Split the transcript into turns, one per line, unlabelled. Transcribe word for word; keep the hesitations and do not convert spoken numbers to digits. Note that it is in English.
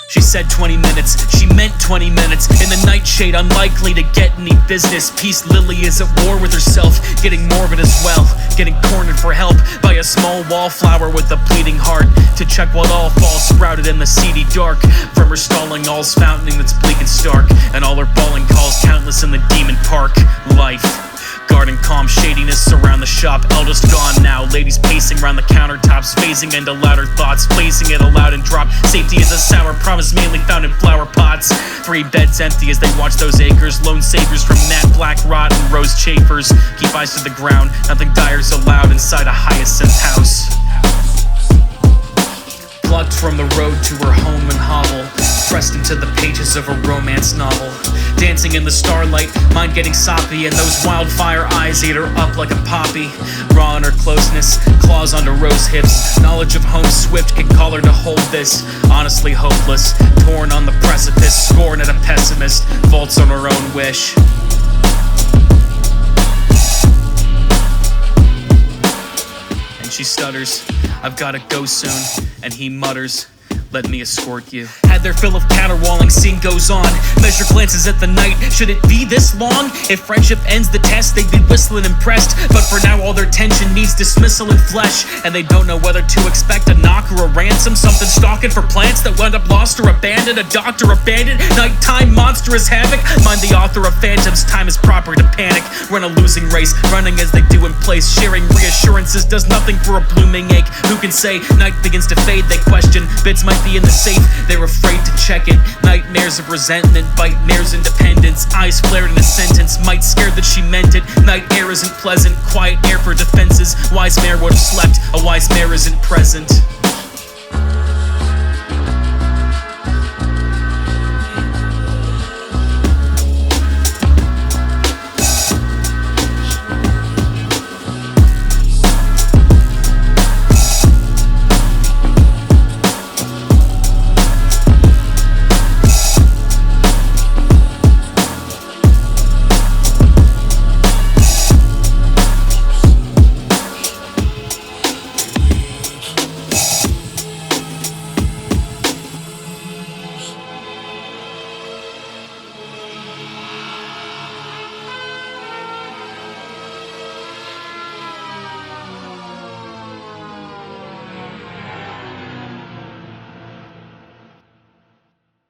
She said twenty minutes, she meant twenty minutes. In the nightshade, unlikely to get any business. Peace Lily is at war with herself, getting morbid as well. Getting cornered for help by a small wallflower with a bleeding heart. To check what all falls sprouted in the seedy dark. From her stalling, all's fountaining that's bleak and stark. And all her bawling calls countless in the demon park. Life. Guarding calm shadiness around the shop. Eldest gone now, ladies pacing around the countertops, phasing into louder thoughts, facing it aloud and drop. Safety is a sour promise mainly found in flower pots. Three beds empty as they watch those acres. Lone saviors from gnat black rot and rose chafers. Keep eyes to the ground, nothing dire's allowed inside a hyacinth house. Plucked from the road to her home and hovel, pressed into the pages of a romance novel. Dancing in the starlight, mind getting soppy, and those wildfire eyes ate her up like a poppy. Raw in her closeness, claws onto rose hips. Knowledge of home swift can call her to hold this. Honestly hopeless, torn on the precipice. Scorn at a pessimist, vaults on her own wish. And she stutters, I've gotta go soon. And he mutters, let me escort you. Had their fill of counterwalling, scene goes on. Measure glances at the night, should it be this long? If friendship ends the test, they'd be whistling impressed. But for now all their tension needs dismissal in flesh. And they don't know whether to expect a knock or a ransom. Something stalking for plants that wound up lost or abandoned. A doctor abandoned, nighttime monstrous havoc. Mind the author of phantoms, time is proper to panic. Run a losing race, running as they do in place. Sharing reassurances does nothing for a blooming ache. Who can say, night begins to fade, they question. Bids might be in the safe, they're afraid to check it. Nightmares of resentment, nightmares independence. Eyes flared in a sentence, might scared that she meant it. Night air isn't pleasant, quiet air for defenses. Wise mare would have slept, a wise mare isn't present.